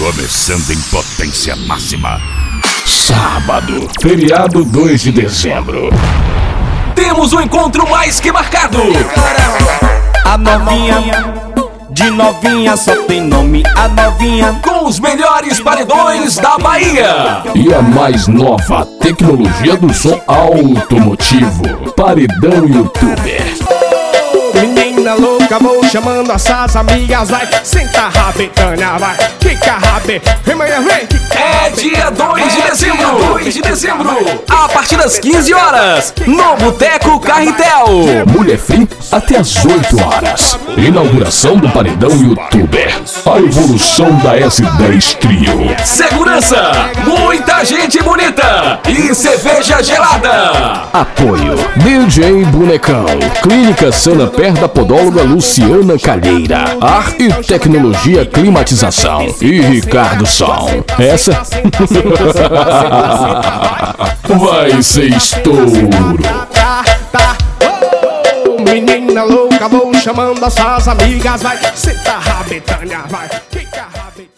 Começando em potência máxima. Sábado, feriado 2 de dezembro. Temos um encontro mais que marcado. A novinha, de novinha só tem nome, a novinha. Com os melhores paredões da Bahia. E a mais nova tecnologia do som automotivo. Paredão YouTuber. Menina louca, vou chamando essas amigas, vai. Senta rabetânia, vai. Fica rabe, vem manhã, vem. É dia 2 de dezembro. 2 de dezembro. A partir das 15 horas. No Boteco Carretel. Mulher Free até as 8 horas. Inauguração do Paredão YouTuber. A evolução da S10 Trio. Segurança, muita gente bonita e cerveja gelada. Apoio DJ Bonecão, Clínica Sana Pé da Podóloga Luciana Calheira, Ar e Tecnologia Climatização e Ricardo Som. Essa vai ser estouro. Menina louca, vou chamando essas amigas, vai. Senta rabetânia, vai. Fica rabetânia.